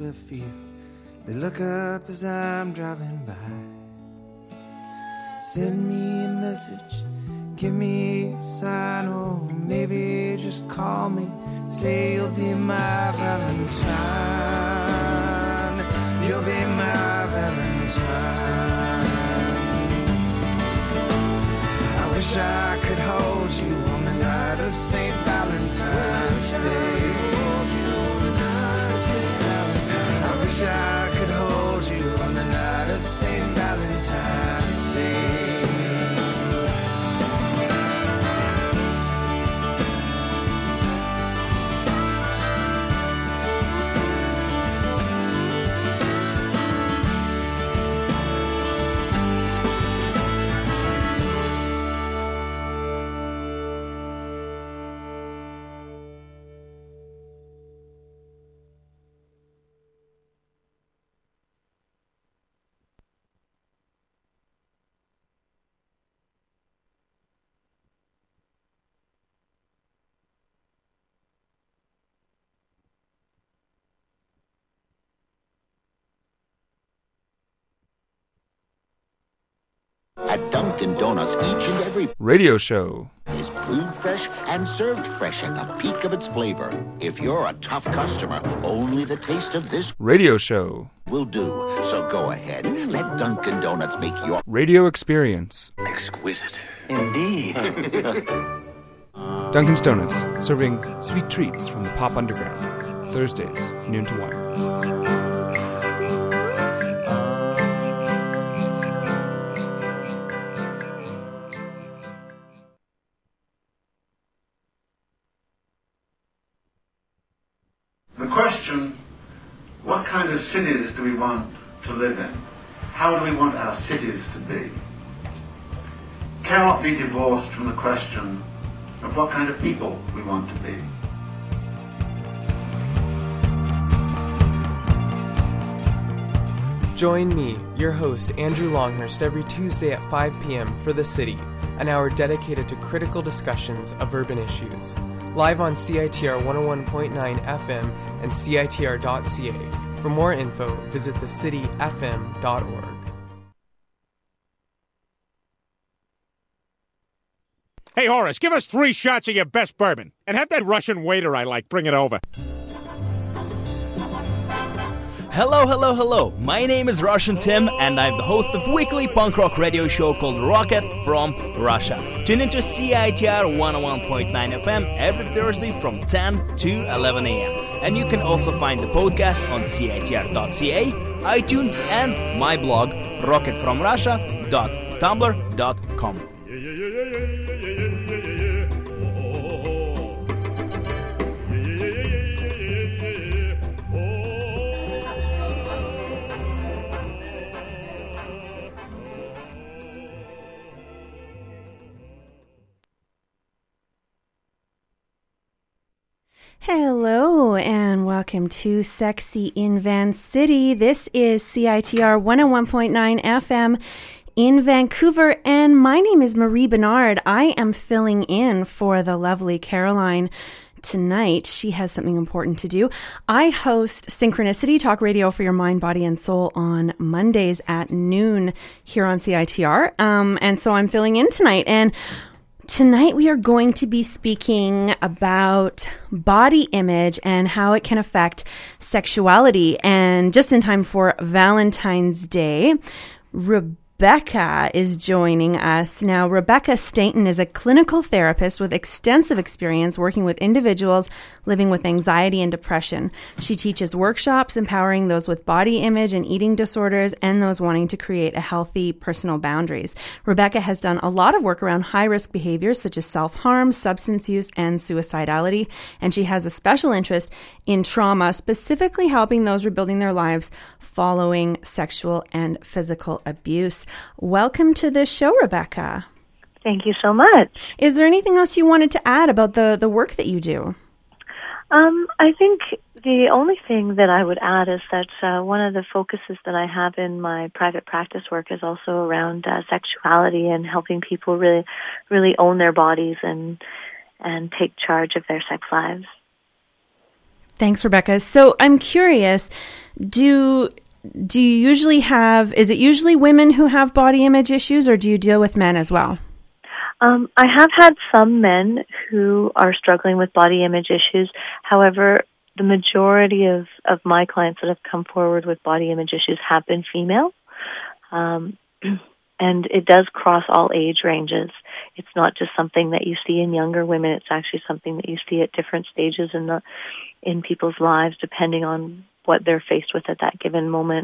with fear. They look up as I'm driving by. Send me a message, give me a sign, or maybe just call me. Say you'll be my Valentine. You'll be my Valentine. I wish I could hold you on the night of St. Valentine's Day. I wish I could hold you on the night of St. Valentine's Day. At Dunkin' Donuts, each and every radio show is brewed fresh and served fresh at the peak of its flavor. If you're a tough customer, only the taste of this radio show will do. So go ahead, let Dunkin' Donuts make your radio experience exquisite. Indeed. Dunkin's Donuts, serving sweet treats from the Pop Underground. Thursdays, noon to 1. The question, what kind of cities do we want to live in? How do we want our cities to be? Cannot be divorced from the question of what kind of people we want to be. Join me, your host, Andrew Longhurst, every Tuesday at 5 p.m. for The City, an hour dedicated to critical discussions of urban issues. Live on CITR 101.9 FM and CITR.ca. For more info, visit thecityfm.org. Hey, Horace, give us 3 shots of your best bourbon. And have that Russian waiter I like bring it over. Hello, hello, hello. My name is Russian Tim, and I'm the host of a weekly punk rock radio show called Rocket from Russia. Tune into CITR 101.9 FM every Thursday from 10 to 11 a.m. And you can also find the podcast on CITR.ca, iTunes, and my blog, rocketfromrussia.tumblr.com. Hello and welcome to Sexy in Van City. This is CITR 101.9 FM in Vancouver, and my name is Marie Bernard. I am filling in for the lovely Caroline tonight. She has something important to do. I host Synchronicity, talk radio for your mind, body, and soul on Mondays at noon here on CITR. And so I'm filling in tonight, and tonight we are going to be speaking about body image and how it can affect sexuality. And just in time for Valentine's Day, Rebecca is joining us. Now, Rebecca Stainton is a clinical therapist with extensive experience working with individuals living with anxiety and depression. She teaches workshops empowering those with body image and eating disorders and those wanting to create a healthy personal boundaries. Rebecca has done a lot of work around high-risk behaviors such as self-harm, substance use, and suicidality, and she has a special interest in trauma, specifically helping those rebuilding their lives following sexual and physical abuse. Welcome to the show, Rebecca. Thank you so much. Is there anything else you wanted to add about the work that you do? I think the only thing that I would add is that one of the focuses that I have in my private practice work is also around sexuality and helping people really own their bodies and take charge of their sex lives. Thanks, Rebecca. So I'm curious, Do you usually is it usually women who have body image issues, or do you deal with men as well? I have had some men who are struggling with body image issues. However, the majority of my clients that have come forward with body image issues have been female. And it does cross all age ranges. It's not just something that you see in younger women. It's actually something that you see at different stages in people's lives, depending on what they're faced with at that given moment.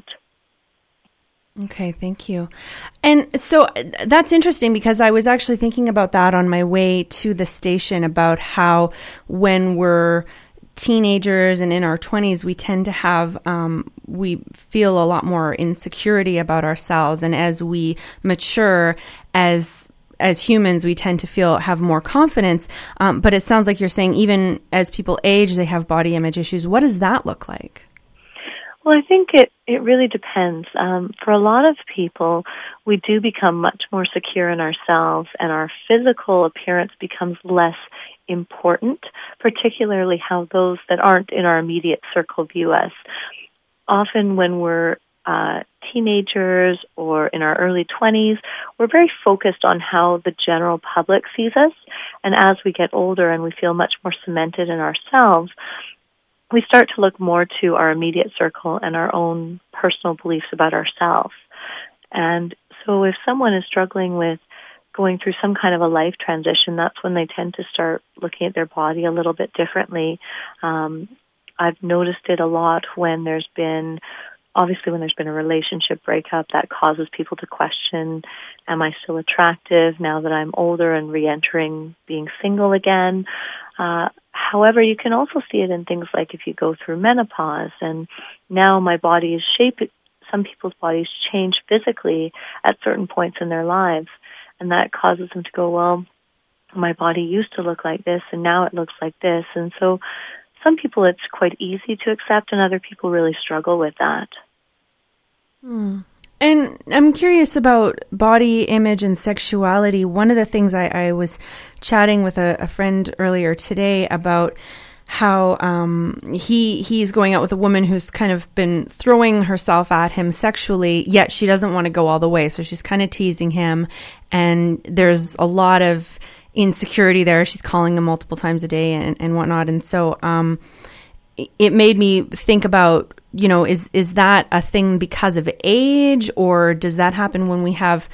Okay, thank you. And so that's interesting, because I was actually thinking about that on my way to the station, about how when we're teenagers and in our 20s, we tend to have, we feel a lot more insecurity about ourselves. And as we mature as humans, we tend to have more confidence. But it sounds like you're saying even as people age, they have body image issues. What does that look like? Well, I think it really depends. For a lot of people, we do become much more secure in ourselves, and our physical appearance becomes less important, particularly how those that aren't in our immediate circle view us. Often when we're teenagers or in our early 20s, we're very focused on how the general public sees us. And as we get older and we feel much more cemented in ourselves, we start to look more to our immediate circle and our own personal beliefs about ourselves. And so if someone is struggling with going through some kind of a life transition, that's when they tend to start looking at their body a little bit differently. I've noticed it a lot when there's been a relationship breakup that causes people to question, am I still attractive now that I'm older and re-entering being single again? However, you can also see it in things like if you go through menopause, and now my body is shaped. Some people's bodies change physically at certain points in their lives, and that causes them to go, well, my body used to look like this, and now it looks like this. And so some people it's quite easy to accept, and other people really struggle with that. And I'm curious about body image and sexuality. One of the things I was chatting with a friend earlier today about how he's going out with a woman who's kind of been throwing herself at him sexually, yet she doesn't want to go all the way. So she's kind of teasing him, and there's a lot of insecurity there. She's calling him multiple times a day and whatnot. And so it made me think about, is that a thing because of age, or does that happen when we have,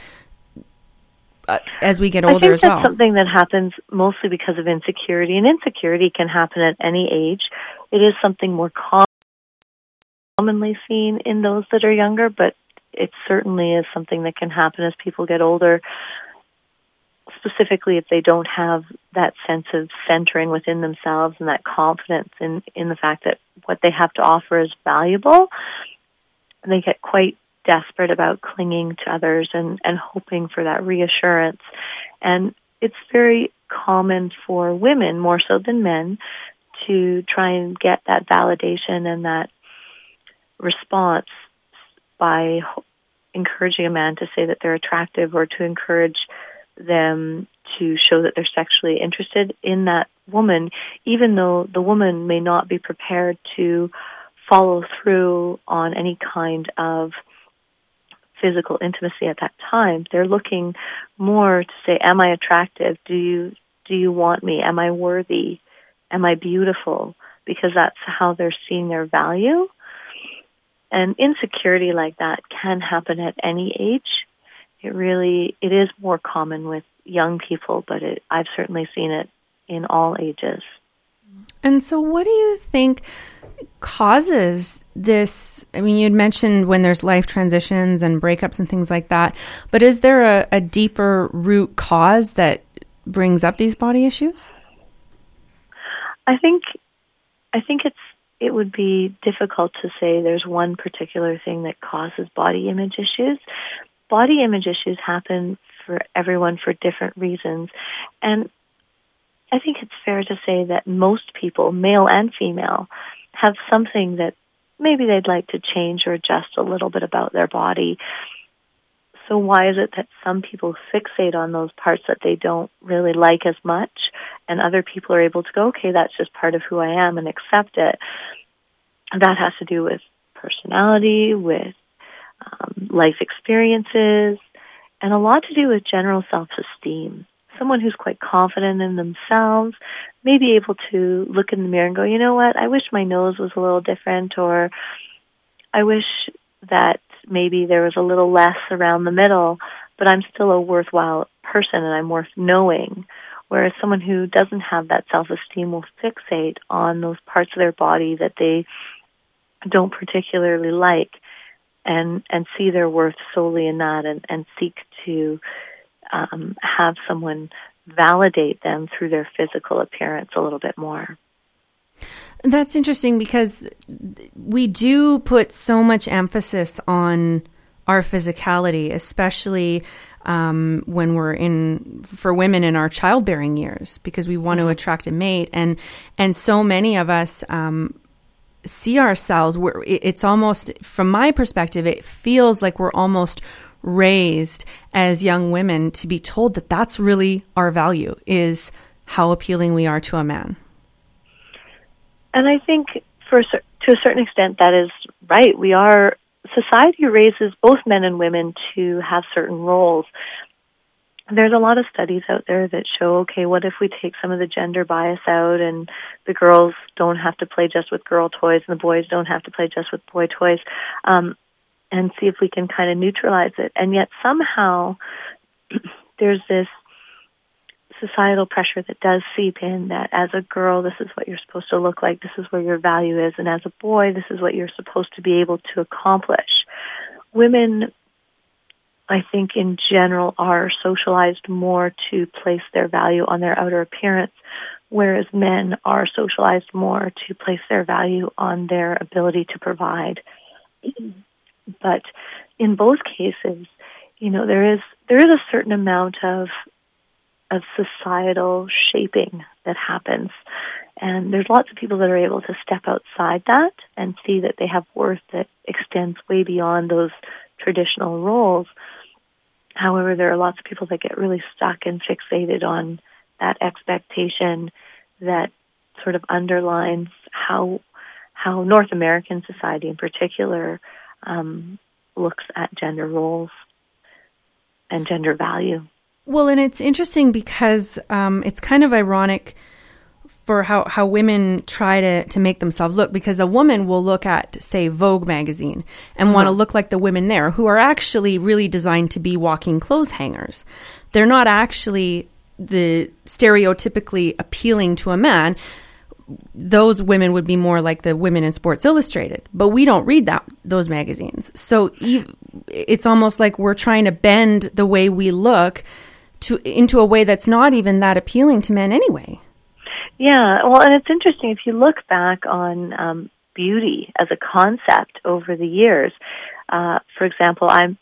as we get older as well? I think that's something that happens mostly because of insecurity, and insecurity can happen at any age. It is something more commonly seen in those that are younger, but it certainly is something that can happen as people get older, specifically if they don't have that sense of centering within themselves and that confidence in the fact that what they have to offer is valuable. And they get quite desperate about clinging to others and hoping for that reassurance. And it's very common for women, more so than men, to try and get that validation and that response by encouraging a man to say that they're attractive, or to encourage them to show that they're sexually interested in that woman, even though the woman may not be prepared to follow through on any kind of physical intimacy at that time. They're looking more to say, am I attractive? Do you want me? Am I worthy? Am I beautiful? Because that's how they're seeing their value. And insecurity like that can happen at any age. It is more common with young people, but I've certainly seen it in all ages. And so what do you think causes this? I mean, you'd mentioned when there's life transitions and breakups and things like that, but is there a deeper root cause that brings up these body issues? I think it would be difficult to say there's one particular thing that causes body image issues. Body image issues happen for everyone for different reasons. And I think it's fair to say that most people, male and female, have something that maybe they'd like to change or adjust a little bit about their body. So why is it that some people fixate on those parts that they don't really like as much, and other people are able to go, okay, that's just part of who I am, and accept it? That has to do with personality, with life experiences, and a lot to do with general self-esteem. Someone who's quite confident in themselves may be able to look in the mirror and go, you know what, I wish my nose was a little different, or I wish that maybe there was a little less around the middle, but I'm still a worthwhile person and I'm worth knowing. Whereas someone who doesn't have that self-esteem will fixate on those parts of their body that they don't particularly like and see their worth solely in that and seek to have someone validate them through their physical appearance a little bit more. That's interesting because we do put so much emphasis on our physicality, especially when we're for women in our childbearing years, because we want to attract a mate. And so many of us see ourselves, it's almost, from my perspective, it feels like we're almost raised as young women to be told that that's really our value, is how appealing we are to a man. And I think to a certain extent that is right. Society raises both men and women to have certain roles. There's a lot of studies out there that show, okay, what if we take some of the gender bias out and the girls don't have to play just with girl toys and the boys don't have to play just with boy toys, and see if we can kind of neutralize it. And yet somehow there's this societal pressure that does seep in that as a girl, this is what you're supposed to look like, this is where your value is, and as a boy, this is what you're supposed to be able to accomplish. Women, I think in general, are socialized more to place their value on their outer appearance, whereas men are socialized more to place their value on their ability to provide. But in both cases, there is a certain amount of societal shaping that happens. And there's lots of people that are able to step outside that and see that they have worth that extends way beyond those traditional roles. However, there are lots of people that get really stuck and fixated on that expectation that sort of underlines how North American society in particular looks at gender roles and gender value. Well, and it's interesting because it's kind of ironic for how women try to make themselves look, because a woman will look at, say, Vogue magazine and want to look like the women there, who are actually really designed to be walking clothes hangers. They're not actually the stereotypically appealing to a man. Those women would be more like the women in Sports Illustrated, but we don't read those magazines. So it's almost like we're trying to bend the way we look into a way that's not even that appealing to men anyway. Yeah, well, and it's interesting, if you look back on beauty as a concept over the years, for example, a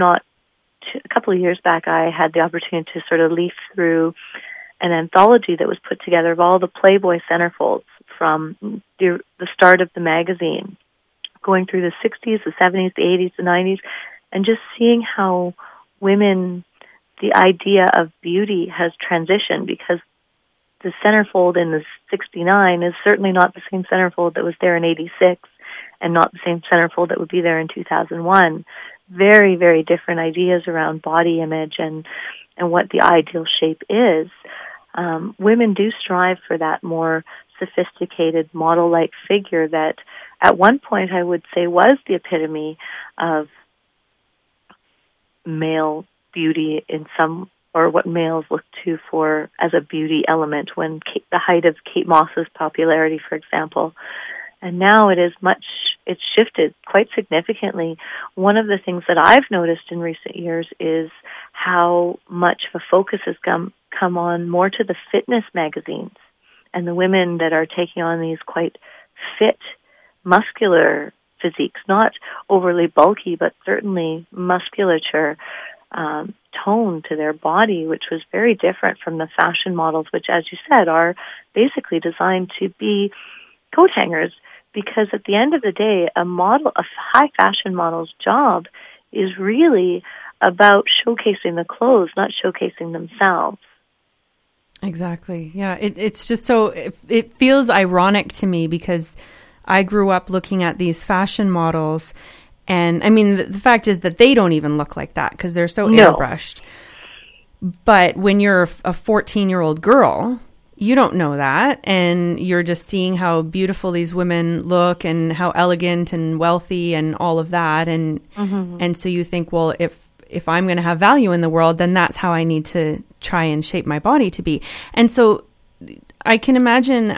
couple of years back, I had the opportunity to sort of leaf through an anthology that was put together of all the Playboy centerfolds from the start of the magazine, going through the 60s, the 70s, the 80s, the 90s, and just seeing how women, the idea of beauty has transitioned, because the centerfold in the 69 is certainly not the same centerfold that was there in 86 and not the same centerfold that would be there in 2001. Very, very different ideas around body image and what the ideal shape is. Women do strive for that more sophisticated model-like figure that at one point I would say was the epitome of male beauty or what males look to for as a beauty element when the height of Kate Moss's popularity, for example. And now it's shifted quite significantly. One of the things that I've noticed in recent years is how much of a focus has come on more to the fitness magazines and the women that are taking on these quite fit, muscular physiques, not overly bulky, but certainly musculature, tone to their body, which was very different from the fashion models, which, as you said, are basically designed to be coat hangers. Because at the end of the day, a high fashion model's job is really about showcasing the clothes, not showcasing themselves. Exactly. Yeah. It's just so, it feels ironic to me because I grew up looking at these fashion models, and I mean, the fact is that they don't even look like that because they're so airbrushed. But when you're a 14-year-old girl, you don't know that, and you're just seeing how beautiful these women look and how elegant and wealthy and all of that, and and so you think, well, if I'm going to have value in the world, then that's how I need to try and shape my body to be. And so I can imagine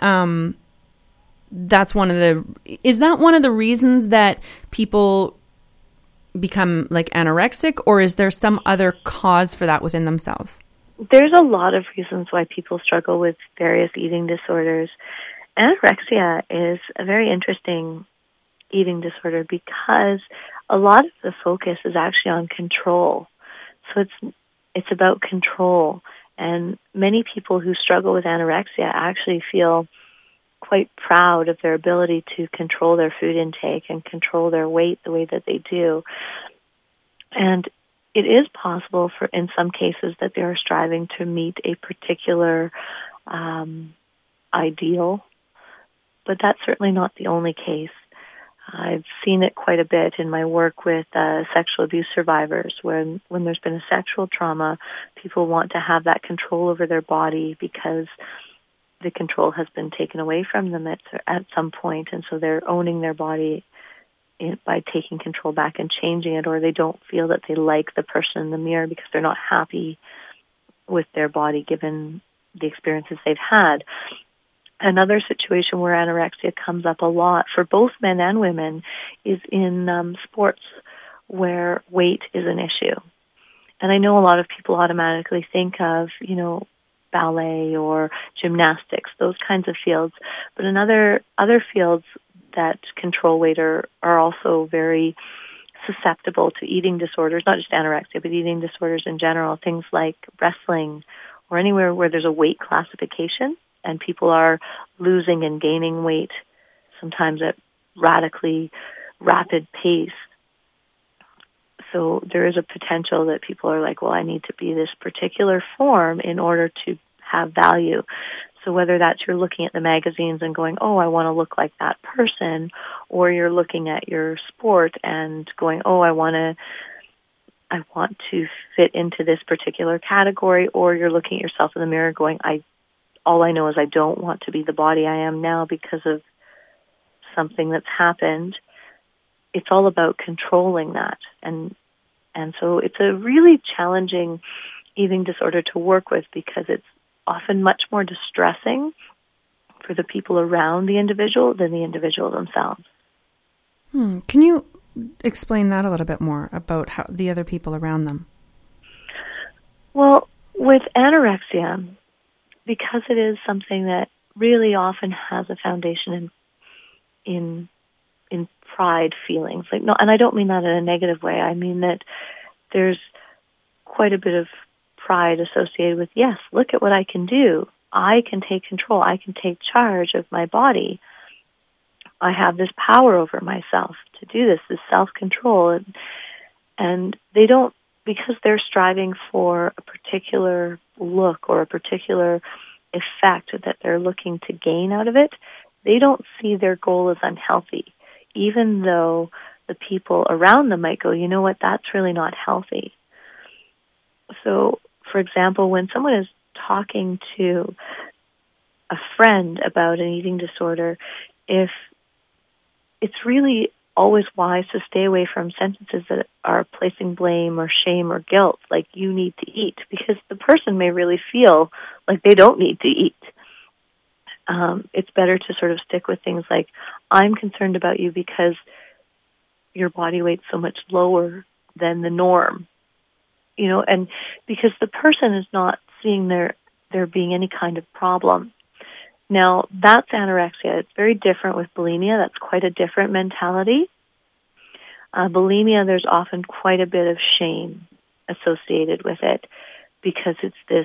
is that one of the reasons that people become like anorexic, or is there some other cause for that within themselves? There's a lot of reasons why people struggle with various eating disorders. Anorexia is a very interesting eating disorder because a lot of the focus is actually on control. So it's about control. And many people who struggle with anorexia actually feel quite proud of their ability to control their food intake and control their weight the way that they do. And it is possible for, in some cases, that they are striving to meet a particular ideal, but that's certainly not the only case. I've seen it quite a bit in my work with sexual abuse survivors, when there's been a sexual trauma, people want to have that control over their body because the control has been taken away from them at some point, and so they're owning their body by taking control back and changing it, or they don't feel that they like the person in the mirror because they're not happy with their body given the experiences they've had. Another situation where anorexia comes up a lot for both men and women is in sports where weight is an issue. And I know a lot of people automatically think of, ballet or gymnastics, those kinds of fields. But in other fields that control weight are also very susceptible to eating disorders, not just anorexia, but eating disorders in general, things like wrestling or anywhere where there's a weight classification and people are losing and gaining weight, sometimes at radically rapid pace. So there is a potential that people are like, well, I need to be this particular form in order to have value. So whether that's you're looking at the magazines and going, oh, I want to look like that person, or you're looking at your sport and going, oh, I want to fit into this particular category, or you're looking at yourself in the mirror going, all I know is I don't want to be the body I am now because of something that's happened. It's all about controlling that. And so it's a really challenging eating disorder to work with because it's often much more distressing for the people around the individual than the individual themselves. Can you explain that a little bit more about how the other people around them? Well, with anorexia, because it is something that really often has a foundation in pride feelings, and I don't mean that in a negative way. I mean that there's quite a bit of pride associated with, yes, look at what I can do. I can take control. I can take charge of my body. I have this power over myself to do this self-control. And they don't, because they're striving for a particular look or a particular effect that they're looking to gain out of it, they don't see their goal as unhealthy, even though the people around them might go, you know what, that's really not healthy. So, for example, when someone is talking to a friend about an eating disorder, if it's really always wise to stay away from sentences that are placing blame or shame or guilt, like you need to eat, because the person may really feel like they don't need to eat. It's better to sort of stick with things like, I'm concerned about you because your body weight's so much lower than the norm. And because the person is not seeing there being any kind of problem. Now, that's anorexia. It's very different with bulimia. That's quite a different mentality. Bulimia, there's often quite a bit of shame associated with it because it's this,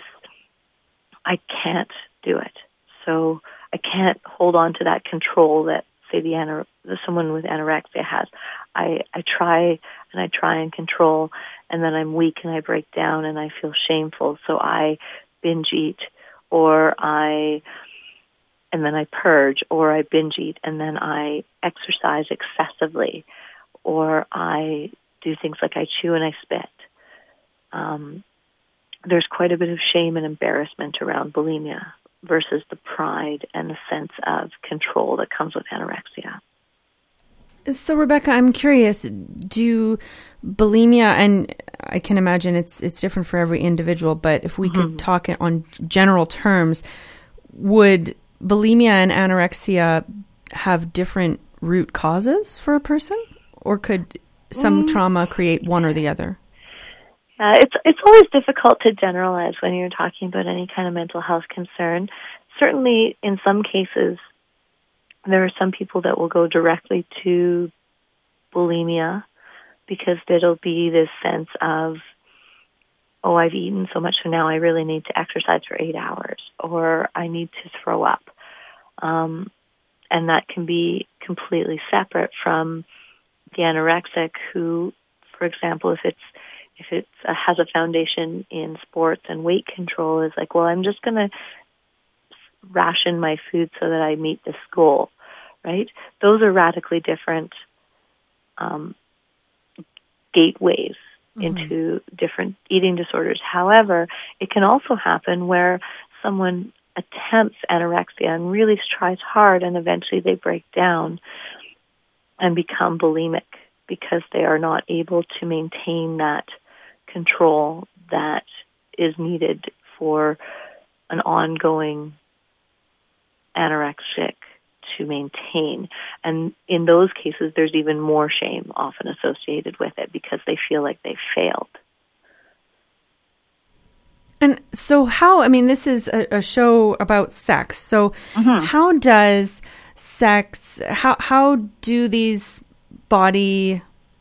I can't do it. So I can't hold on to that control that, say, someone with anorexia has. I try and control, and then I'm weak and I break down and I feel shameful, so I binge eat, or I and then I purge, or I binge eat, and then I exercise excessively, or I do things like I chew and I spit. There's quite a bit of shame and embarrassment around bulimia versus the pride and the sense of control that comes with anorexia. So, Rebecca, I'm curious, do bulimia, and I can imagine it's different for every individual, but if we could talk on general terms, would bulimia and anorexia have different root causes for a person? Or could some trauma create one or the other? It's always difficult to generalize when you're talking about any kind of mental health concern. Certainly, in some cases, there are some people that will go directly to bulimia because it'll be this sense of, oh, I've eaten so much, so now I really need to exercise for 8 hours, or I need to throw up. And that can be completely separate from the anorexic who, for example, if it has a foundation in sports and weight control, is like, well, I'm just going to ration my food so that I meet this goal, right? Those are radically different gateways into different eating disorders. However, it can also happen where someone attempts anorexia and really tries hard, and eventually they break down and become bulimic because they are not able to maintain that control that is needed for an ongoing anorexic to maintain. And in those cases, there's even more shame often associated with it because they feel like they failed. And so this is a show about sex. So how does sex, how do these body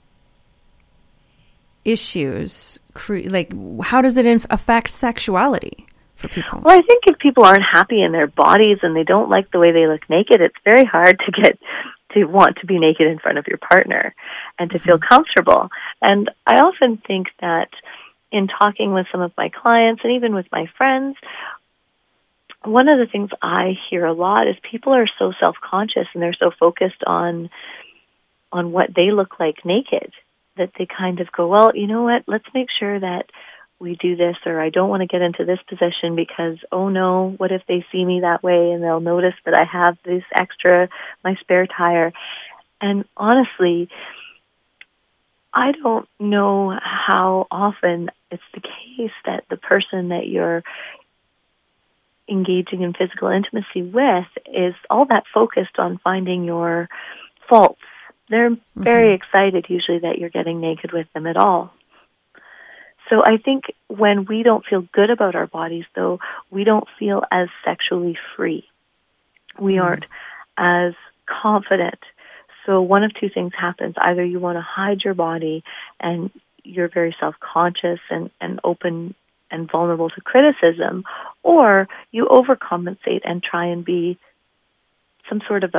issues, how does it affect sexuality for people? Well, I think if people aren't happy in their bodies and they don't like the way they look naked, it's very hard to want to be naked in front of your partner and to feel comfortable. And I often think that in talking with some of my clients and even with my friends, one of the things I hear a lot is people are so self-conscious and they're so focused on what they look like naked that they kind of go, well, you know what, let's make sure that we do this, or I don't want to get into this position because, oh no, what if they see me that way and they'll notice that I have this extra, my spare tire. And honestly, I don't know how often it's the case that the person that you're engaging in physical intimacy with is all that focused on finding your faults. They're very excited usually that you're getting naked with them at all. So I think when we don't feel good about our bodies, though, we don't feel as sexually free. We aren't as confident. So one of two things happens. Either you want to hide your body and you're very self-conscious and open and vulnerable to criticism, or you overcompensate and try and be some sort of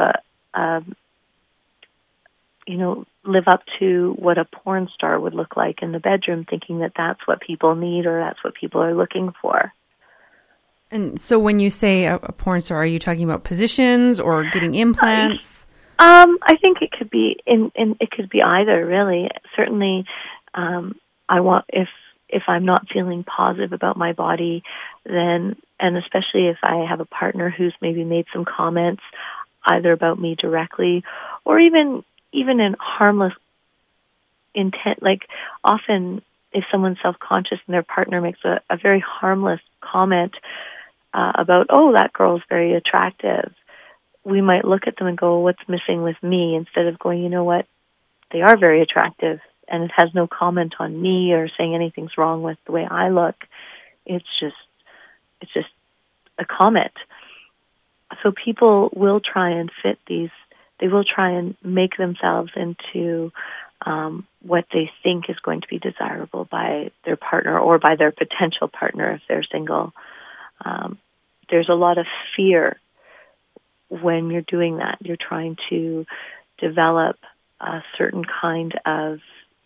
live up to what a porn star would look like in the bedroom, thinking that that's what people need or that's what people are looking for. And so when you say a porn star, are you talking about positions or getting implants? I think it could be it could be either, really. Certainly, I want if I'm not feeling positive about my body, then, and especially if I have a partner who's maybe made some comments either about me directly or even in harmless intent, like often if someone's self-conscious and their partner makes a very harmless comment about, oh, that girl's very attractive, we might look at them and go, what's missing with me? Instead of going, you know what, they are very attractive and it has no comment on me or saying anything's wrong with the way I look. It's just a comment. So people will try and fit these, they will try and make themselves into what they think is going to be desirable by their partner or by their potential partner if they're single. There's a lot of fear when you're doing that. You're trying to develop a certain kind of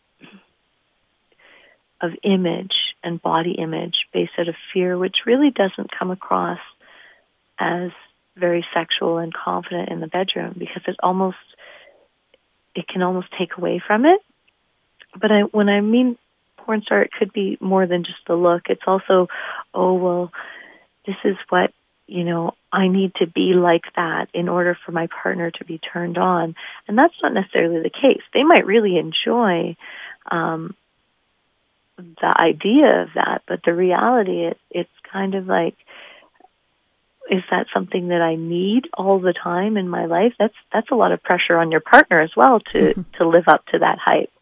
image and body image based out of fear, which really doesn't come across as very sexual and confident in the bedroom, because it can almost take away from it. But when I mean porn star, it could be more than just the look. It's also, oh, well, this is what, I need to be like that in order for my partner to be turned on. And that's not necessarily the case. They might really enjoy the idea of that, but the reality, it's kind of like, is that something that I need all the time in my life? That's a lot of pressure on your partner as well to live up to that hype.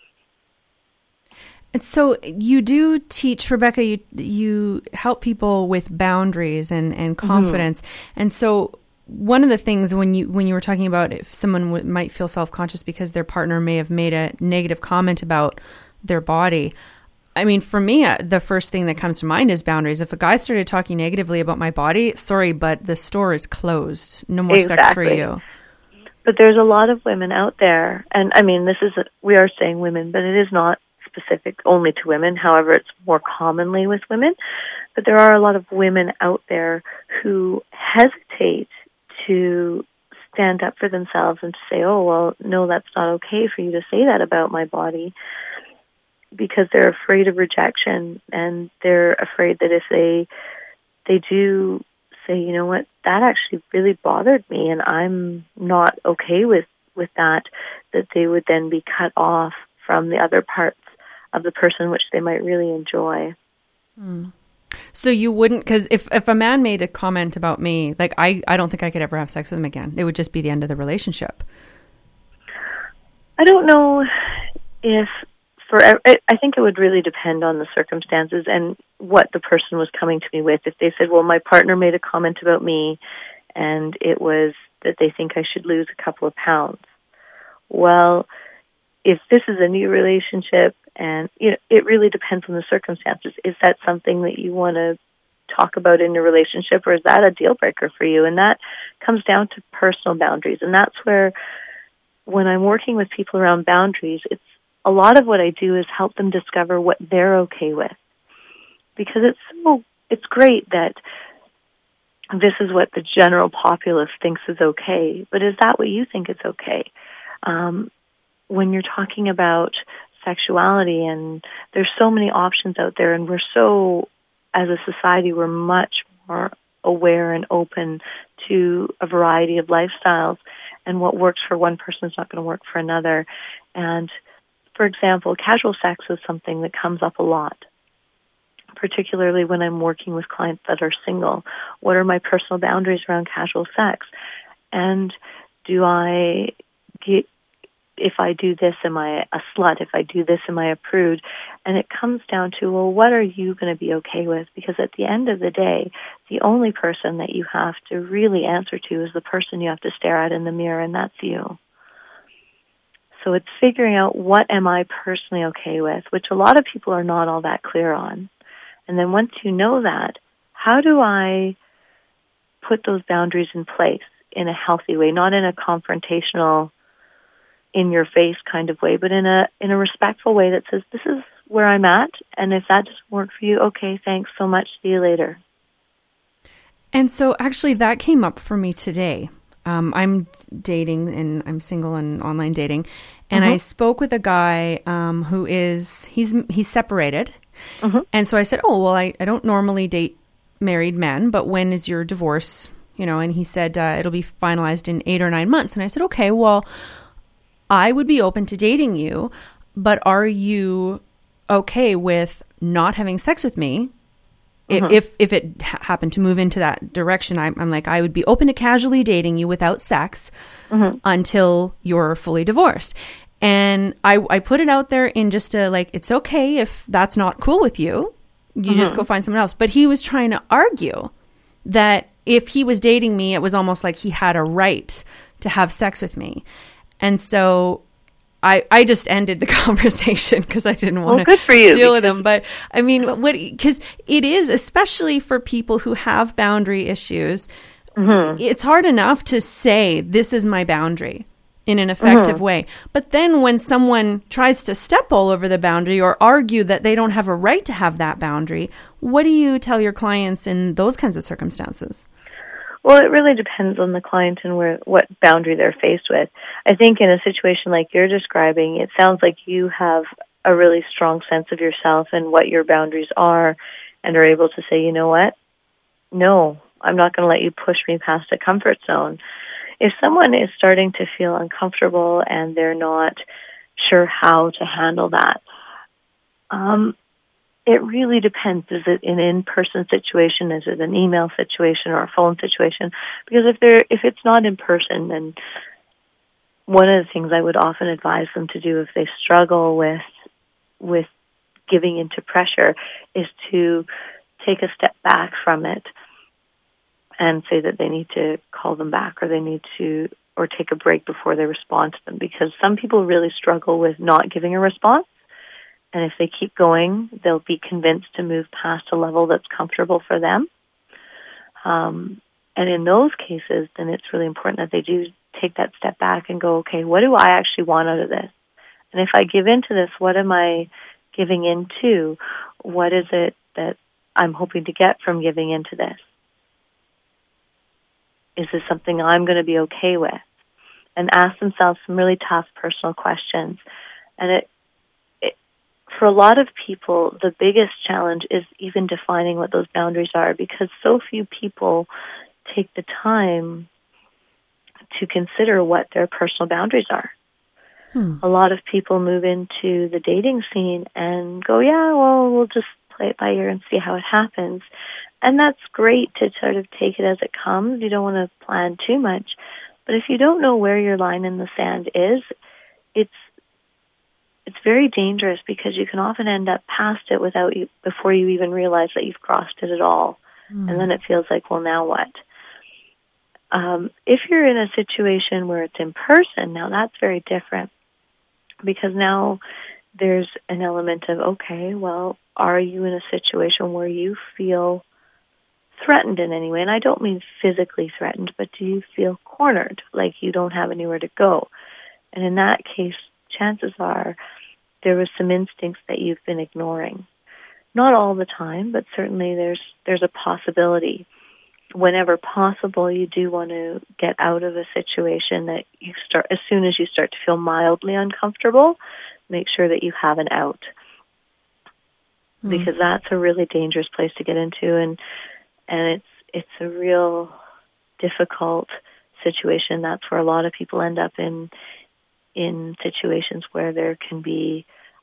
And so you do teach, Rebecca, you help people with boundaries and confidence. And so one of the things when you were talking about if someone might feel self-conscious because their partner may have made a negative comment about their body, I mean, for me, the first thing that comes to mind is boundaries. If a guy started talking negatively about my body, sorry, but the store is closed. No more sex for you. But there's a lot of women out there, and I mean, we are saying women, but it is not specific only to women. However, it's more commonly with women. But there are a lot of women out there who hesitate to stand up for themselves and to say, oh, well, no, that's not okay for you to say that about my body, because they're afraid of rejection, and they're afraid that if they do say, you know what, that actually really bothered me and I'm not okay with that they would then be cut off from the other parts of the person which they might really enjoy. So you wouldn't, because if a man made a comment about me, like I don't think I could ever have sex with him again. It would just be the end of the relationship. I don't know if I think it would really depend on the circumstances and what the person was coming to me with. If they said, well, my partner made a comment about me and it was that they think I should lose a couple of pounds. Well, if this is a new relationship and it really depends on the circumstances. Is that something that you want to talk about in your relationship, or is that a deal breaker for you? And that comes down to personal boundaries. And that's where when I'm working with people around boundaries, a lot of what I do is help them discover what they're okay with, because it's great that this is what the general populace thinks is okay, but is that what you think is okay? When you're talking about sexuality, and there's so many options out there, and as a society, we're much more aware and open to a variety of lifestyles, and what works for one person is not going to work for another. And for example, casual sex is something that comes up a lot, particularly when I'm working with clients that are single. What are my personal boundaries around casual sex? And if I do this, am I a slut? If I do this, am I a prude? And it comes down to, well, what are you going to be okay with? Because at the end of the day, the only person that you have to really answer to is the person you have to stare at in the mirror, and that's you. So it's figuring out what am I personally okay with, which a lot of people are not all that clear on. And then once you know that, how do I put those boundaries in place in a healthy way, not in a confrontational, in-your-face kind of way, but in a respectful way that says, this is where I'm at, and if that doesn't work for you, okay, thanks so much, see you later. And so actually that came up for me today. I'm dating, and I'm single and online dating. And I spoke with a guy who he's separated. And so I said, oh, well, I don't normally date married men, but when is your divorce? And he said, it'll be finalized in 8 or 9 months. And I said, okay, well, I would be open to dating you, but are you okay with not having sex with me? If it happened to move into that direction, I'm like, I would be open to casually dating you without sex until you're fully divorced. And I put it out there in just it's okay if that's not cool with you. You just go find someone else. But he was trying to argue that if he was dating me, it was almost like he had a right to have sex with me. And so I just ended the conversation because I didn't want to deal with him. But I mean, because it is, especially for people who have boundary issues, it's hard enough to say, this is my boundary in an effective way. But then when someone tries to step all over the boundary or argue that they don't have a right to have that boundary, what do you tell your clients in those kinds of circumstances? Well, it really depends on the client and what boundary they're faced with. I think in a situation like you're describing, it sounds like you have a really strong sense of yourself and what your boundaries are, and are able to say, you know what? No, I'm not going to let you push me past a comfort zone. If someone is starting to feel uncomfortable and they're not sure how to handle that, it really depends. Is it an in-person situation? Is it an email situation or a phone situation? Because if it's not in person, then one of the things I would often advise them to do if they struggle with giving into pressure is to take a step back from it and say that they need to call them back, or they need to, or take a break before they respond to them. Because some people really struggle with not giving a response. And if they keep going, they'll be convinced to move past a level that's comfortable for them. And in those cases, then it's really important that they do take that step back and go, okay, what do I actually want out of this? And if I give into this, what am I giving into? What is it that I'm hoping to get from giving into this? Is this something I'm going to be okay with? And ask themselves some really tough personal questions. And for a lot of people, the biggest challenge is even defining what those boundaries are, because so few people take the time to consider what their personal boundaries are. A lot of people move into the dating scene and go, yeah, well, we'll just play it by ear and see how it happens. And that's great to sort of take it as it comes. You don't want to plan too much. But if you don't know where your line in the sand is, it's very dangerous, because you can often end up past it before you even realize that you've crossed it at all. And then it feels like, well, now what? If you're in a situation where it's in person, now that's very different, because now there's an element of, okay, well, are you in a situation where you feel threatened in any way? And I don't mean physically threatened, but do you feel cornered, like you don't have anywhere to go? And in that case, chances are there was some instincts that you've been ignoring. Not all the time, but certainly there's a possibility. Whenever possible, you do want to get out of a situation that you start, as soon as you start to feel mildly uncomfortable, make sure that you have an out. Because that's a really dangerous place to get into, and it's a real difficult situation. That's where a lot of people end up in situations where there can be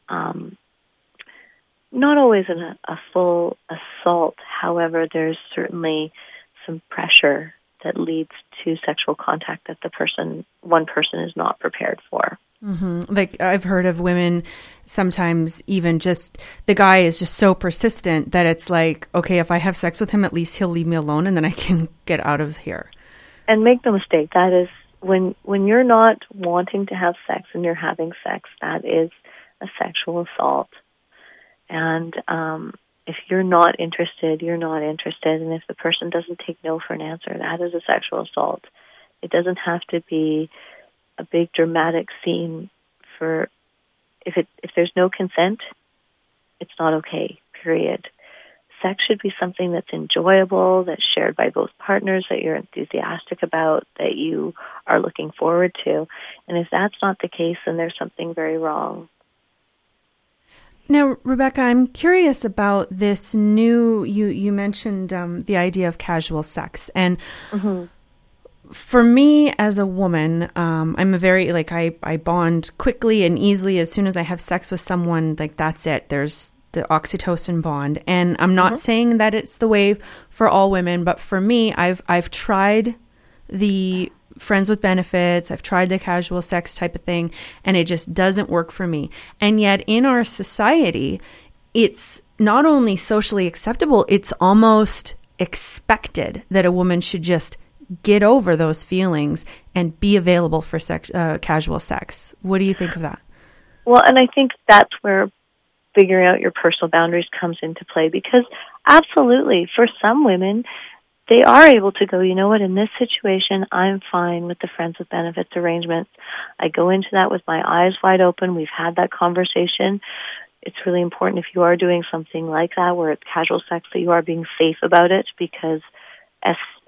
not always a full assault. However, there's certainly some pressure that leads to sexual contact that one person is not prepared for. Like, I've heard of women sometimes, even just the guy is just so persistent that it's like, okay, if I have sex with him, at least he'll leave me alone and then I can get out of here. And make no mistake, that is, when you're not wanting to have sex and you're having sex, that is a sexual assault. And if you're not interested, you're not interested. And if the person doesn't take no for an answer, that is a sexual assault. It doesn't have to be a big dramatic scene. For if there's no consent, it's not okay, period. Sex should be something that's enjoyable, that's shared by both partners, that you're enthusiastic about, that you are looking forward to. And if that's not the case, then there's something very wrong. Now, Rebecca, I'm curious about this new, you mentioned the idea of casual sex. And for me as a woman, I'm a very, like, I bond quickly and easily. As soon as I have sex with someone, like, that's it. There's the oxytocin bond. And I'm not saying that it's the way for all women, but for me, I've tried the friends with benefits, I've tried the casual sex type of thing, and it just doesn't work for me. And yet in our society, it's not only socially acceptable, it's almost expected that a woman should just get over those feelings and be available for sex, casual sex. What do you think of that? Well, and I think that's where figuring out your personal boundaries comes into play, because absolutely, for some women, they are able to go, you know what, in this situation, I'm fine with the friends with benefits arrangements. I go into that with my eyes wide open. We've had that conversation. It's really important if you are doing something like that, where it's casual sex, that you are being safe about it, because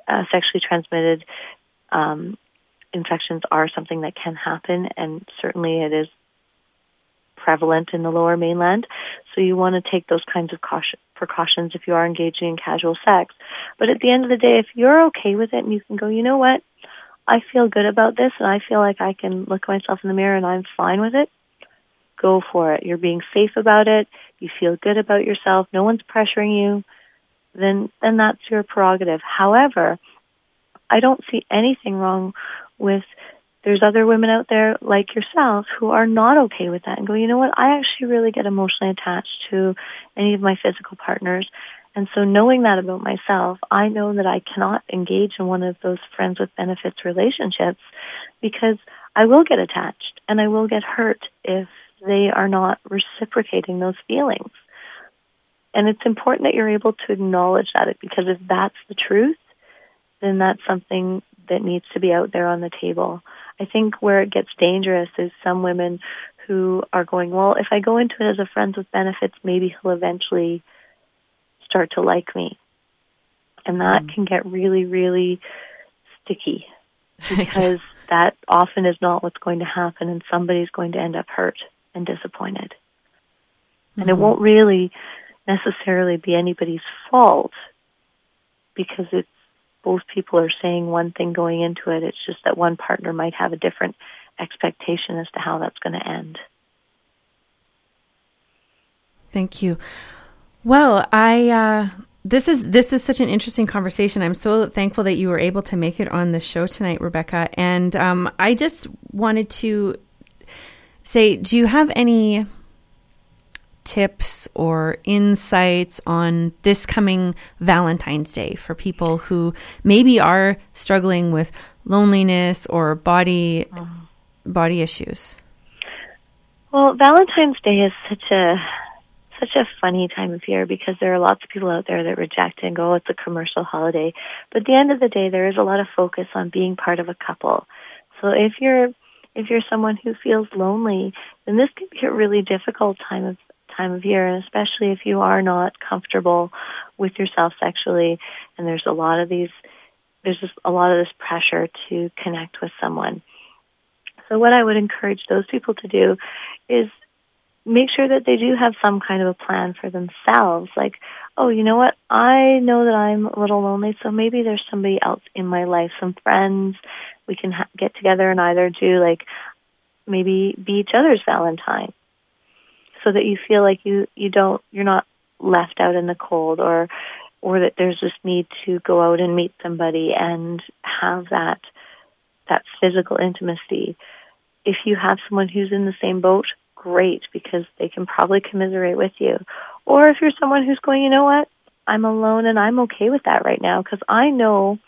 sexually transmitted infections are something that can happen, and certainly it is prevalent in the Lower Mainland. So you want to take those kinds of precautions if you are engaging in casual sex. But at the end of the day, if you're okay with it and you can go, you know what, I feel good about this and I feel like I can look at myself in the mirror and I'm fine with it, go for it. You're being safe about it. You feel good about yourself. No one's pressuring you. Then that's your prerogative. However, I don't see anything wrong with, there's other women out there like yourself who are not okay with that and go, you know what, I actually really get emotionally attached to any of my physical partners. And so knowing that about myself, I know that I cannot engage in one of those friends with benefits relationships because I will get attached and I will get hurt if they are not reciprocating those feelings. And it's important that you're able to acknowledge that, because if that's the truth, then that's something that needs to be out there on the table. I think where it gets dangerous is some women who are going, well, if I go into it as a friends with benefits, maybe he'll eventually start to like me. And that can get really, really sticky because that often is not what's going to happen, and somebody's going to end up hurt and disappointed. And it won't really necessarily be anybody's fault because it's both people are saying one thing going into it. It's just that one partner might have a different expectation as to how that's going to end. Thank you. Well, this is such an interesting conversation. I'm so thankful that you were able to make it on the show tonight, Rebecca. And I just wanted to say, do you have any tips or insights on this coming Valentine's Day for people who maybe are struggling with loneliness or body issues? Well, Valentine's Day is such a funny time of year because there are lots of people out there that reject it and go, oh, it's a commercial holiday. But at the end of the day, there is a lot of focus on being part of a couple. So if you're someone who feels lonely, then this can be a really difficult time of year, and especially if you are not comfortable with yourself sexually, and there's just a lot of this pressure to connect with someone. So what I would encourage those people to do is make sure that they do have some kind of a plan for themselves. Like, oh, you know what? I know that I'm a little lonely, so maybe there's somebody else in my life, some friends. We can get together and either do maybe be each other's Valentine, so that you feel like you're not left out in the cold, or that there's this need to go out and meet somebody and have that physical intimacy. If you have someone who's in the same boat, great, because they can probably commiserate with you. Or if you're someone who's going, you know what, I'm alone and I'm okay with that right now because I know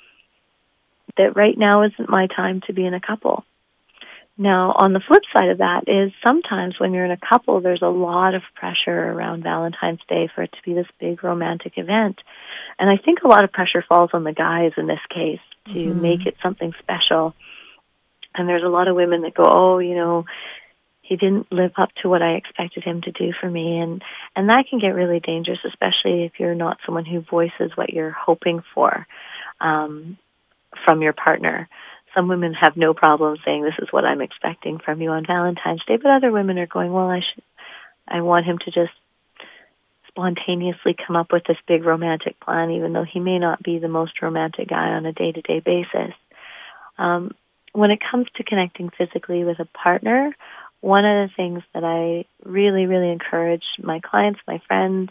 that right now isn't my time to be in a couple. Now, on the flip side of that is sometimes when you're in a couple, there's a lot of pressure around Valentine's Day for it to be this big romantic event. And I think a lot of pressure falls on the guys in this case to make it something special. And there's a lot of women that go, oh, you know, he didn't live up to what I expected him to do for me. And that can get really dangerous, especially if you're not someone who voices what you're hoping for from your partner. Some women have no problem saying, this is what I'm expecting from you on Valentine's Day, but other women are going, well, I want him to just spontaneously come up with this big romantic plan, even though he may not be the most romantic guy on a day-to-day basis. When it comes to connecting physically with a partner, one of the things that I really, really encourage my clients, my friends,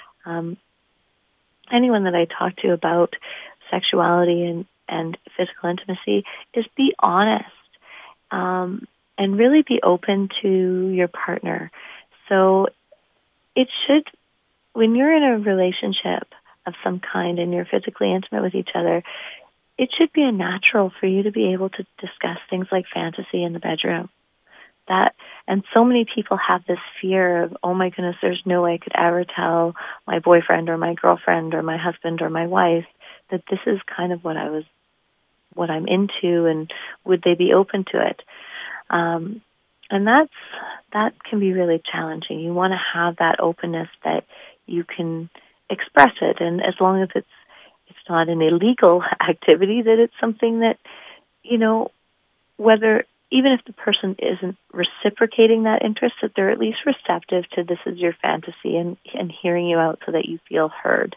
anyone that I talk to about sexuality and physical intimacy is be honest and really be open to your partner. So it should, when you're in a relationship of some kind and you're physically intimate with each other, it should be a natural for you to be able to discuss things like fantasy in the bedroom. And so many people have this fear of, oh my goodness, there's no way I could ever tell my boyfriend or my girlfriend or my husband or my wife that this is kind of what I'm into, and would they be open to it? And that can be really challenging. You want to have that openness that you can express it, and as long as it's not an illegal activity, that it's something that, whether, even if the person isn't reciprocating that interest, that they're at least receptive to this is your fantasy and hearing you out so that you feel heard.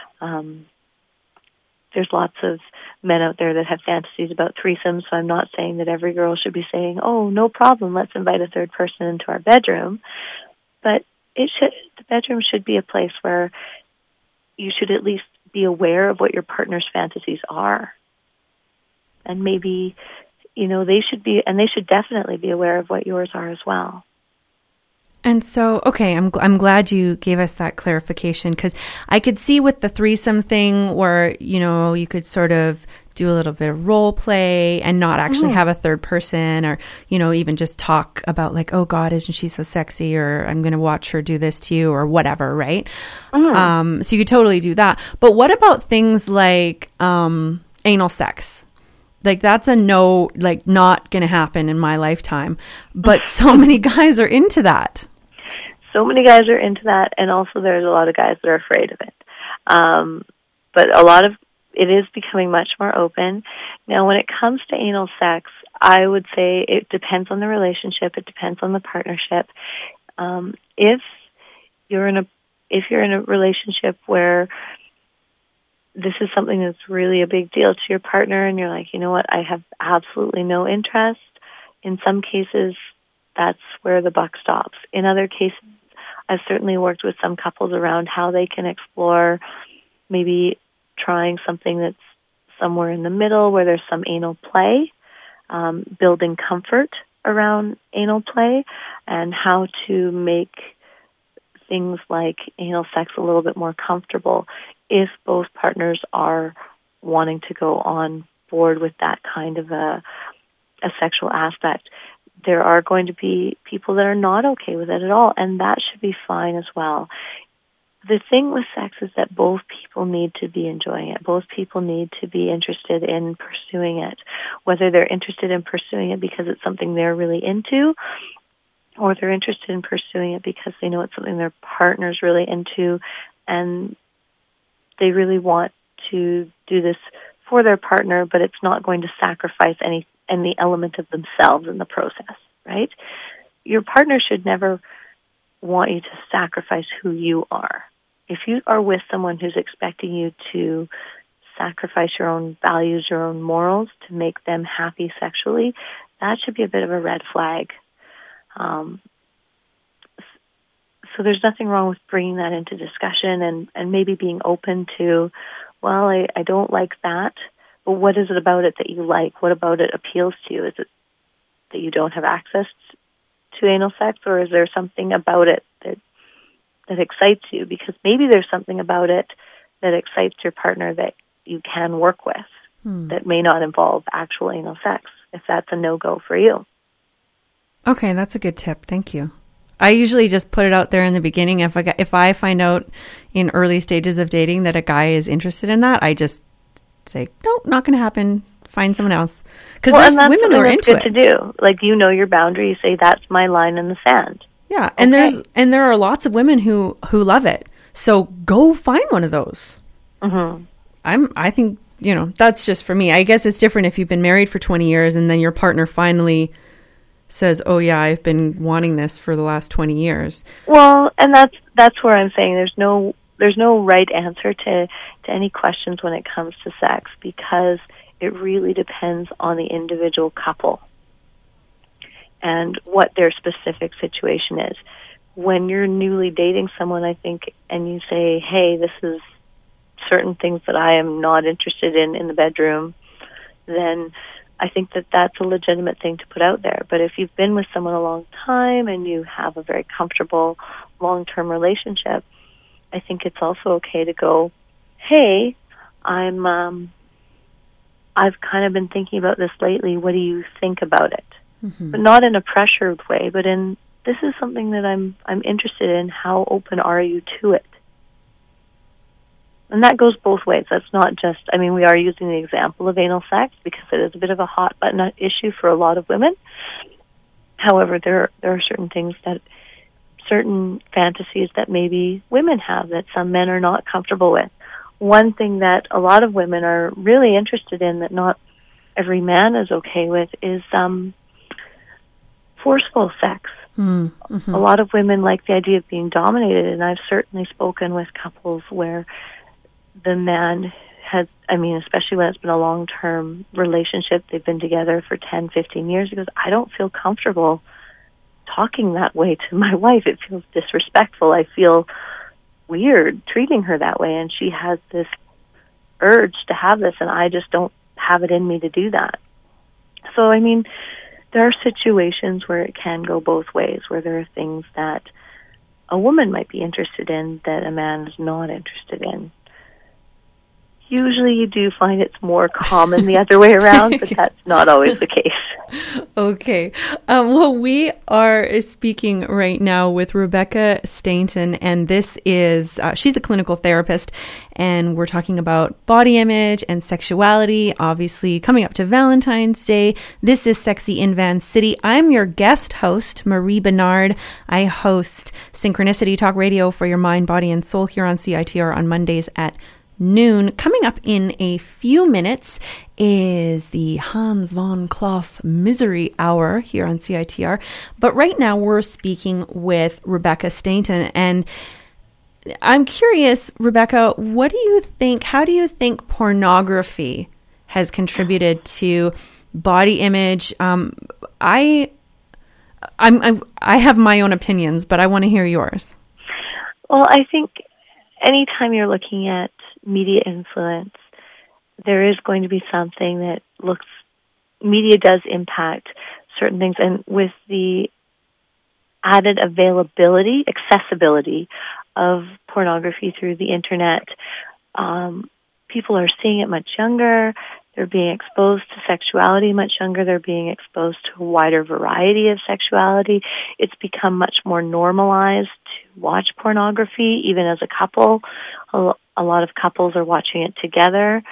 There's lots of men out there that have fantasies about threesomes, so I'm not saying that every girl should be saying, oh, no problem, let's invite a third person into our bedroom. But the bedroom should be a place where you should at least be aware of what your partner's fantasies are. And maybe, they should definitely be aware of what yours are as well. And so, okay, I'm glad you gave us that clarification, because I could see with the threesome thing where, you could sort of do a little bit of role play and not actually have a third person, or, even just talk about like, oh God, isn't she so sexy? Or I'm going to watch her do this to you or whatever. Right. So you could totally do that. But what about things like, anal sex? Like that's a no, like not going to happen in my lifetime, but so many guys are into that. So many guys are into that, and also there's a lot of guys that are afraid of it. But it is becoming much more open. Now, when it comes to anal sex, I would say it depends on the relationship. It depends on the partnership. If you're in a relationship where this is something that's really a big deal to your partner, and you're like, you know what, I have absolutely no interest. In some cases, that's where the buck stops. In other cases, I've certainly worked with some couples around how they can explore maybe trying something that's somewhere in the middle where there's some anal play, building comfort around anal play, and how to make things like anal sex a little bit more comfortable if both partners are wanting to go on board with that kind of a sexual aspect. There are going to be people that are not okay with it at all, and that should be fine as well. The thing with sex is that both people need to be enjoying it. Both people need to be interested in pursuing it, whether they're interested in pursuing it because it's something they're really into, or they're interested in pursuing it because they know it's something their partner's really into, and they really want to do this for their partner, but it's not going to sacrifice any element of themselves in the process, right? Your partner should never want you to sacrifice who you are. If you are with someone who's expecting you to sacrifice your own values, your own morals to make them happy sexually, that should be a bit of a red flag. So there's nothing wrong with bringing that into discussion and maybe being open to, well, I don't like that, but what is it about it that you like? What about it appeals to you? Is it that you don't have access to anal sex, or is there something about it that excites you? Because maybe there's something about it that excites your partner that you can work with that may not involve actual anal sex, if that's a no-go for you. Okay, that's a good tip. Thank you. I usually just put it out there in the beginning. If I find out in early stages of dating that a guy is interested in that, I just say, nope, not going to happen. Find someone else. Because there's women who are into it. To do. Like, you know your boundary. You say, that's my line in the sand. Yeah, and there are lots of women who love it. So go find one of those. Mm-hmm. I think, that's just for me. I guess it's different if you've been married for 20 years and then your partner finally says, oh yeah, I've been wanting this for the last 20 years. Well, and that's where I'm saying there's no right answer to any questions when it comes to sex, because it really depends on the individual couple and what their specific situation is. When you're newly dating someone, I think, and you say, hey, this is certain things that I am not interested in the bedroom, then I think that that's a legitimate thing to put out there. But if you've been with someone a long time and you have a very comfortable long-term relationship, I think it's also okay to go, hey, I've kind of been thinking about this lately. What do you think about it? Mm-hmm. But not in a pressured way, but in, this is something that I'm interested in. How open are you to it? And that goes both ways. That's not just, we are using the example of anal sex because it is a bit of a hot button issue for a lot of women. However, there are certain fantasies that maybe women have that some men are not comfortable with, one thing that a lot of women are really interested in that not every man is okay with is forceful sex. Mm-hmm. A lot of women like the idea of being dominated, and I've certainly spoken with couples where the man has, especially when it's been a long-term relationship, they've been together for 10, 15 years, he goes, I don't feel comfortable talking that way to my wife. It feels disrespectful. I feel weird treating her that way, and she has this urge to have this, and I just don't have it in me to do that. So, there are situations where it can go both ways, where there are things that a woman might be interested in that a man is not interested in. Usually you do find it's more common the other way around, but that's not always the case. Okay. Well, we are speaking right now with Rebecca Stainton, and this is, she's a clinical therapist, and we're talking about body image and sexuality, obviously coming up to Valentine's Day. This is Sexy in Van City. I'm your guest host, Marie Bernard. I host Synchronicity Talk Radio for your mind, body, and soul here on CITR on Mondays at noon. Coming up in a few minutes is the Hans von Kloss Misery Hour here on CITR. But right now we're speaking with Rebecca Stainton. And I'm curious, Rebecca, what do you think, how do you think pornography has contributed to body image? I have my own opinions, but I want to hear yours. Well, I think anytime you're looking at media influence, there is going to be something that media does impact certain things, and with the added accessibility of pornography through the internet, people are seeing it much younger, they're being exposed to sexuality much younger, they're being exposed to a wider variety of sexuality. It's become much more normalized to watch pornography, even as a couple. A lot of couples are watching it together.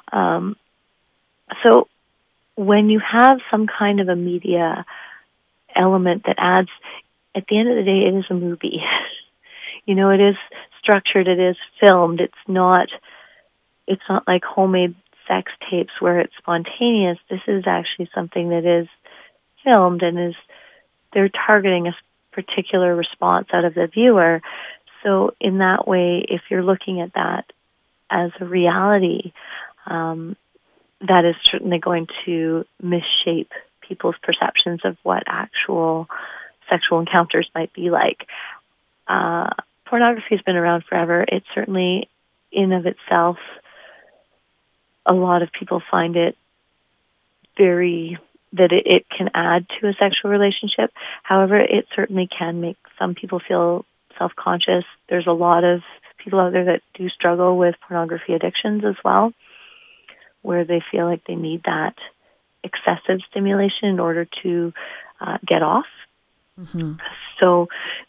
So when you have some kind of a media element that adds, at the end of the day, it is a movie. It is structured, it is filmed. It's not like homemade sex tapes where it's spontaneous. This is actually something that is filmed, and they're targeting a particular response out of the viewer. So in that way, if you're looking at that as a reality, that is certainly going to misshape people's perceptions of what actual sexual encounters might be like. Pornography has been around forever. It's certainly, in of itself, a lot of people find it that it can add to a sexual relationship. However, it certainly can make some people feel self-conscious. There's a lot of people out there that do struggle with pornography addictions as well, where they feel like they need that excessive stimulation in order to get off. Mm-hmm. So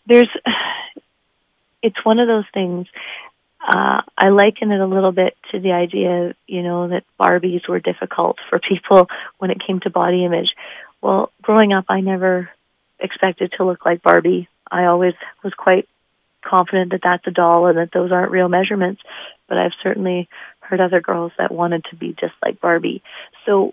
it's one of those things. I liken it a little bit to the idea, that Barbies were difficult for people when it came to body image. Well, growing up, I never expected to look like Barbie. I always was quite confident that that's a doll and that those aren't real measurements. But I've certainly heard other girls that wanted to be just like Barbie. So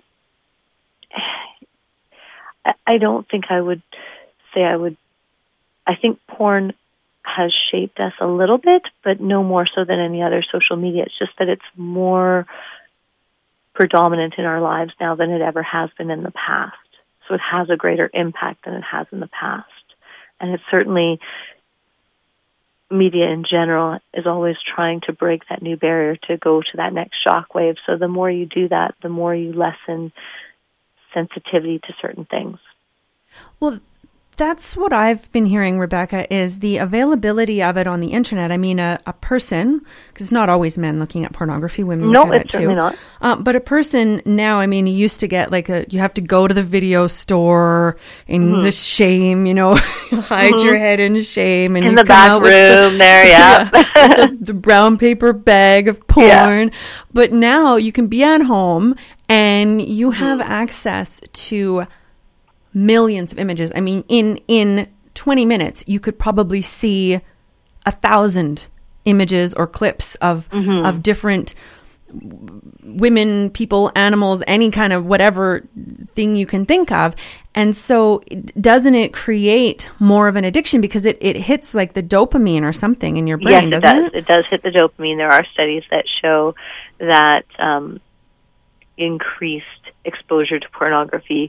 I don't think I would say I think porn has shaped us a little bit, but no more so than any other social media. It's just that it's more predominant in our lives now than it ever has been in the past. So it has a greater impact than it has in the past. And it's certainly, media in general is always trying to break that new barrier to go to that next shockwave. So the more you do that, the more you lessen sensitivity to certain things. Well, that's what I've been hearing, Rebecca, is the availability of it on the internet. I mean, a person, because it's not always men looking at pornography, women look at it too. No, it's certainly not. But a person now, you used to get you have to go to the video store in the shame, hide your head in shame. And in the back room there, yeah. the brown paper bag of porn. Yeah. But now you can be at home and you have access to millions of images. In 20 minutes, you could probably see 1,000 images or clips of different women, people, animals, any kind of whatever thing you can think of. And so doesn't it create more of an addiction because it hits like the dopamine or something in your brain, doesn't it? It does hit the dopamine. There are studies that show that increased exposure to pornography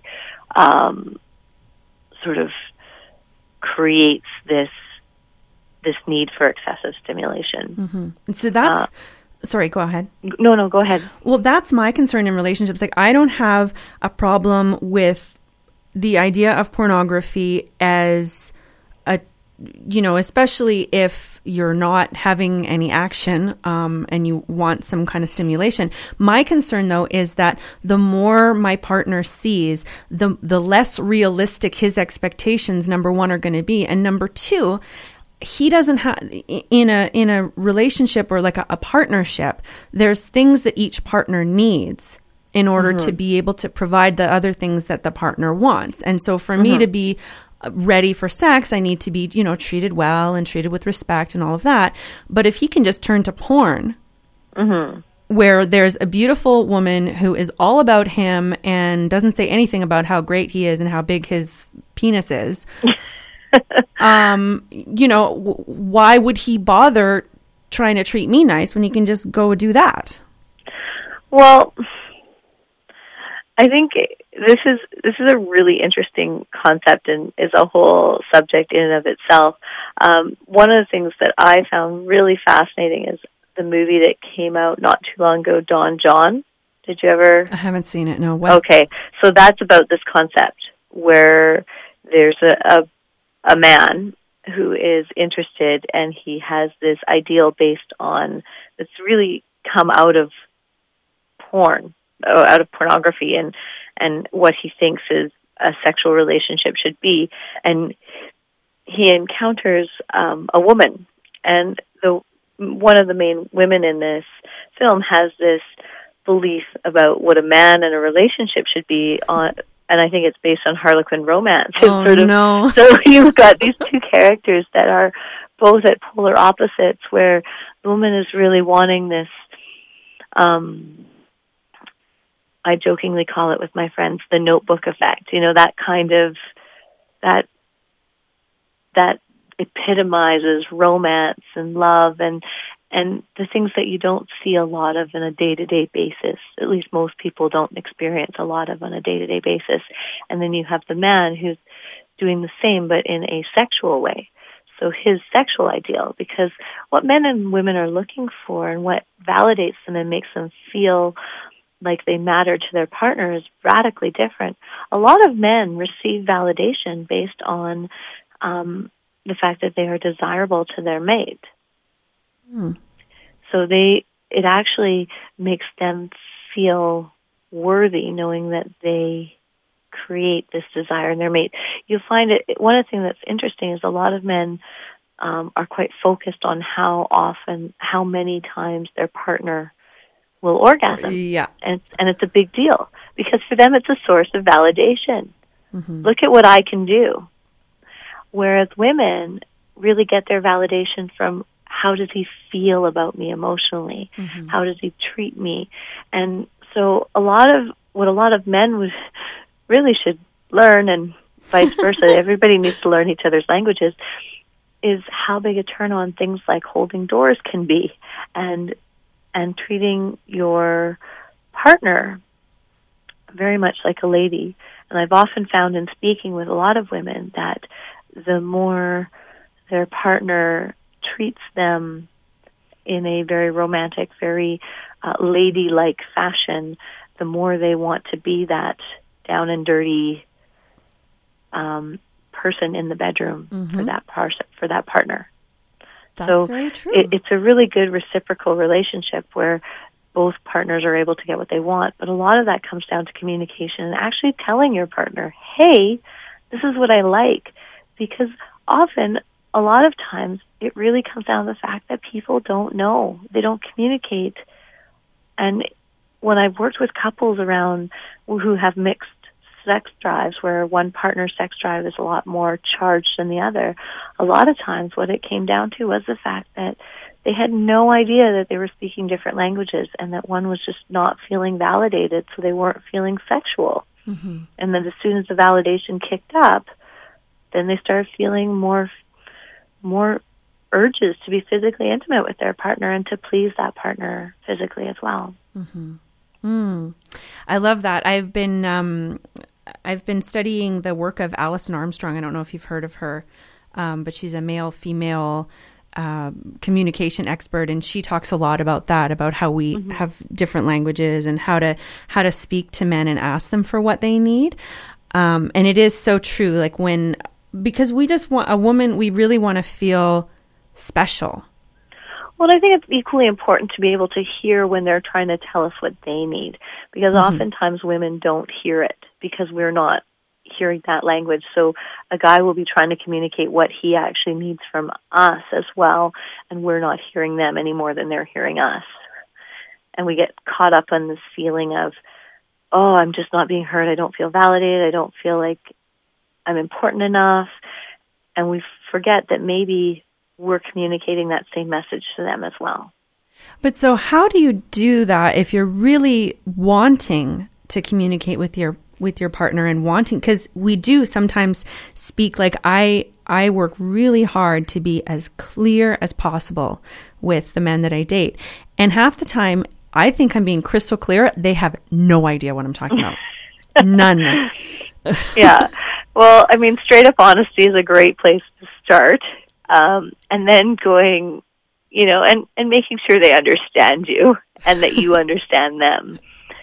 sort of creates this need for excessive stimulation. And so that's... Sorry, go ahead. No, go ahead. Well, that's my concern in relationships. Like, I don't have a problem with the idea of pornography as a, especially if you're not having any action and you want some kind of stimulation. My concern, though, is that the more my partner sees, the less realistic his expectations, number one, are going to be. And number two, he doesn't have in a relationship or like a partnership, there's things that each partner needs in order to be able to provide the other things that the partner wants. And so for me to be ready for sex, I need to be, treated well and treated with respect and all of that. But if he can just turn to porn, where there's a beautiful woman who is all about him and doesn't say anything about how great he is and how big his penis is, why would he bother trying to treat me nice when he can just go do that? Well, I think this is a really interesting concept and is a whole subject in and of itself. One of the things that I found really fascinating is the movie that came out not too long ago, Don John. Did you ever? I haven't seen it, no. What? Okay, so that's about this concept where there's a man who is interested and he has this ideal based on that's really come out of pornography and what he thinks is a sexual relationship should be. And he encounters a woman, and one of the main women in this film has this belief about what a man and a relationship should be on. And I think it's based on Harlequin romance. No. So you've got these two characters that are both at polar opposites, where the woman is really wanting this, I jokingly call it with my friends, the Notebook effect. That kind of, that epitomizes romance and love and the things that you don't see a lot of on a day-to-day basis. At least most people don't experience a lot of on a day-to-day basis. And then you have the man who's doing the same, but in a sexual way. So his sexual ideal, because what men and women are looking for and what validates them and makes them feel like they matter to their partner is radically different. A lot of men receive validation based on the fact that they are desirable to their mate. So it actually makes them feel worthy, knowing that they create this desire in their mate. You'll find one of the things that's interesting is a lot of men are quite focused on how many times their partner will orgasm. Yeah. And it's a big deal because for them it's a source of validation. Look at what I can do. Whereas women really get their validation from how does he feel about me emotionally? How does he treat me? And so what a lot of men really should learn, and vice versa, everybody needs to learn each other's languages, is how big a turn on things like holding doors can be, and treating your partner very much like a lady. And I've often found in speaking with a lot of women that the more their partner treats them in a very romantic, very ladylike fashion, the more they want to be that down and dirty person in the bedroom for that partner. That's very true. It's a really good reciprocal relationship where both partners are able to get what they want, but a lot of that comes down to communication and actually telling your partner, hey, this is what I like. Because often, a lot of times, it really comes down to the fact that people don't know. They don't communicate. And when I've worked with couples around who have mixed sex drives, where one partner's sex drive is a lot more charged than the other, a lot of times what it came down to was the fact that they had no idea that they were speaking different languages and that one was just not feeling validated, so they weren't feeling sexual. Mm-hmm. And then as soon as the validation kicked up, then they started feeling more urges to be physically intimate with their partner and to please that partner physically as well. Mm-hmm. I love that. I've been studying the work of Alison Armstrong. I don't know if you've heard of her, but she's a male-female communication expert, and she talks a lot about that, about how we have different languages and how to speak to men and ask them for what they need. And it is so true. Like because we just want a woman, we really want to feel special. Well, I think it's equally important to be able to hear when they're trying to tell us what they need, because oftentimes women don't hear it because we're not hearing that language. So a guy will be trying to communicate what he actually needs from us as well, and we're not hearing them any more than they're hearing us. And we get caught up on this feeling of, oh, I'm just not being heard. I don't feel validated. I don't feel like I'm important enough. And we forget that maybe we're communicating that same message to them as well. But so how do you do that if you're really wanting to communicate with your partner and wanting, because we do sometimes speak, like I work really hard to be as clear as possible with the men that I date. And half the time I think I'm being crystal clear. They have no idea what I'm talking about. None. Yeah. Well, I mean, straight up honesty is a great place to start. And then going, and making sure they understand you and that you understand them.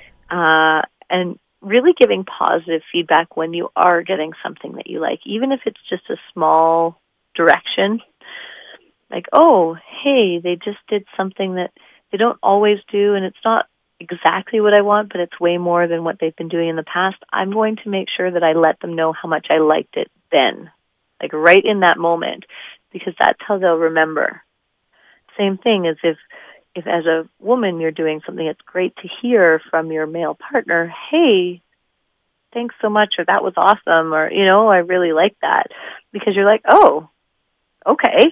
And really giving positive feedback when you are getting something that you like, even if it's just a small direction. Like, oh, hey, they just did something that they don't always do, and it's not exactly what I want, but it's way more than what they've been doing in the past. I'm going to make sure that I let them know how much I liked it then, like right in that moment, because that's how they'll remember. Same thing as if as a woman you're doing something, it's great to hear from your male partner, hey, thanks so much, or that was awesome, or, I really like that, because you're like, oh, okay,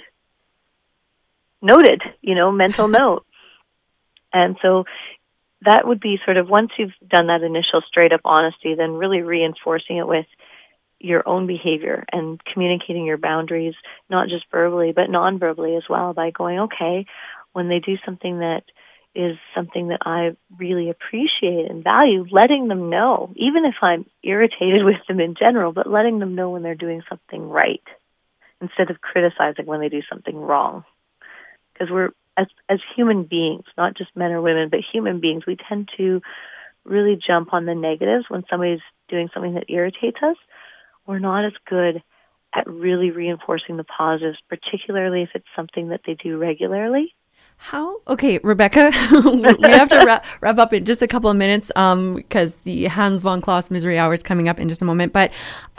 noted, mental note. And so that would be sort of, once you've done that initial straight up honesty, then really reinforcing it with your own behavior and communicating your boundaries, not just verbally, but non-verbally as well, by going, okay, when they do something that is something that I really appreciate and value, letting them know, even if I'm irritated with them in general, but letting them know when they're doing something right instead of criticizing when they do something wrong. Because we're, as human beings, not just men or women, but human beings, we tend to really jump on the negatives when somebody's doing something that irritates us. We're not as good at really reinforcing the positives, particularly if it's something that they do regularly. Okay, Rebecca, we have to wrap up in just a couple of minutes because the Hans von Kloss Misery Hour is coming up in just a moment. But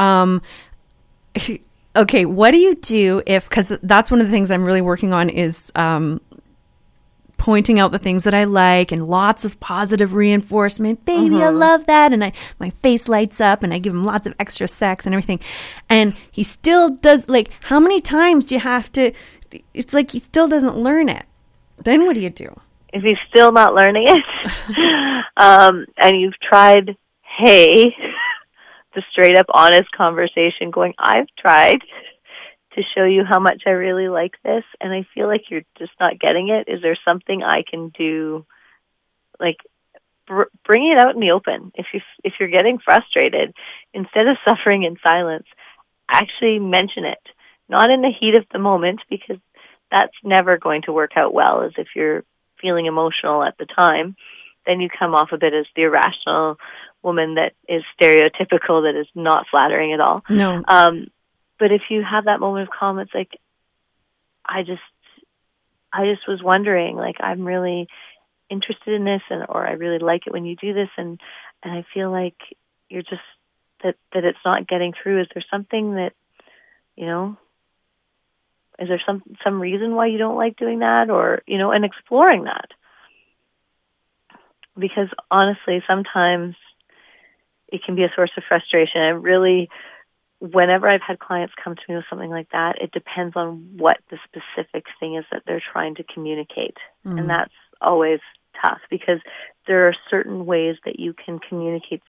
okay, what do you do because that's one of the things I'm really working on is pointing out the things that I like and lots of positive reinforcement. Baby, I love that. And my face lights up and I give him lots of extra sex and everything. And he still does, like, how many times do you have to, it's like he still doesn't learn it. Then what do you do? If he's still not learning it, and you've tried, hey, the straight up honest conversation going, I've tried to show you how much I really like this, and I feel like you're just not getting it. Is there something I can do? Like, bring it out in the open. If you're getting frustrated, instead of suffering in silence, actually mention it. Not in the heat of the moment, because that's never going to work out well, as if you're feeling emotional at the time. Then you come off a bit as the irrational woman that is stereotypical, that is not flattering at all. No. But if you have that moment of calm, it's like, I just was wondering, like, I'm really interested in this, or I really like it when you do this, and I feel like you're just, that it's not getting through. Is there something that, is there some reason why you don't like doing that, or, and exploring that? Because honestly, sometimes it can be a source of frustration. I really whenever I've had clients come to me with something like that, it depends on what the specific thing is that they're trying to communicate. And that's always tough because there are certain ways that you can communicate